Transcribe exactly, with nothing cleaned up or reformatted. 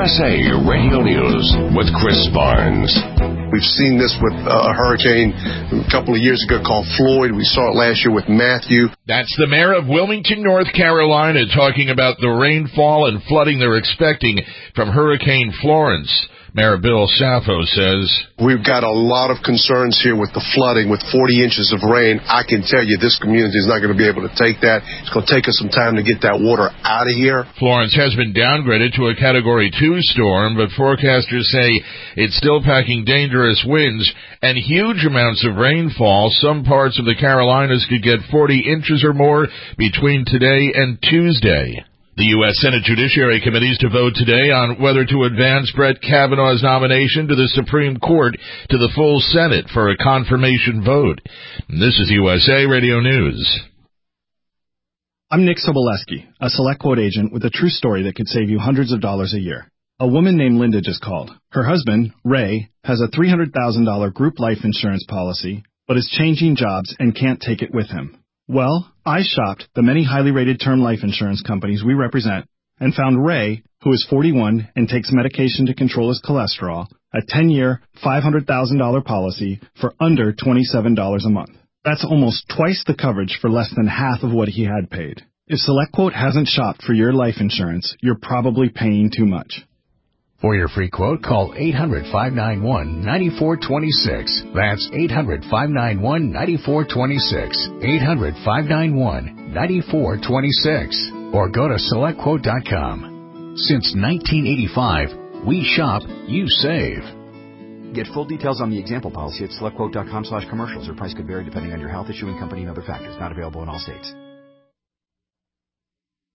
S A Radio News with Chris Barnes. We've seen this with uh, a hurricane a couple of years ago called Floyd. We saw it last year with Matthew. That's the mayor of Wilmington, North Carolina, talking about the rainfall and flooding they're expecting from Hurricane Florence. Mayor Bill Saffo says, we've got a lot of concerns here with the flooding. With forty inches of rain, I can tell you this community is not going to be able to take that. It's going to take us some time to get that water out of here. Florence has been downgraded to a Category two storm, but forecasters say it's still packing dangerous winds and huge amounts of rainfall. Some parts of the Carolinas could get forty inches or more between today and Tuesday. The U S Senate Judiciary Committee is to vote today on whether to advance Brett Kavanaugh's nomination to the Supreme Court to the full Senate for a confirmation vote. This is U S A Radio News. I'm Nick Soboleski, a SelectQuote agent with a true story that could save you hundreds of dollars a year. A woman named Linda just called. Her husband, Ray, has a three hundred thousand dollars group life insurance policy, but is changing jobs and can't take it with him. Well, I shopped the many highly rated term life insurance companies we represent and found Ray, who is forty-one and takes medication to control his cholesterol, a ten-year, five hundred thousand dollars policy for under twenty-seven dollars a month. That's almost twice the coverage for less than half of what he had paid. If SelectQuote hasn't shopped for your life insurance, you're probably paying too much. For your free quote, call eight hundred, five nine one, nine four two six. That's eight hundred, five nine one, nine four two six. eight hundred, five nine one, nine four two six. Or go to select quote dot com. Since nineteen eighty-five, we shop, you save. Get full details on the example policy at select quote dot com slash commercials. Your price could vary depending on your health, issuing company, and other factors. Not available in all states.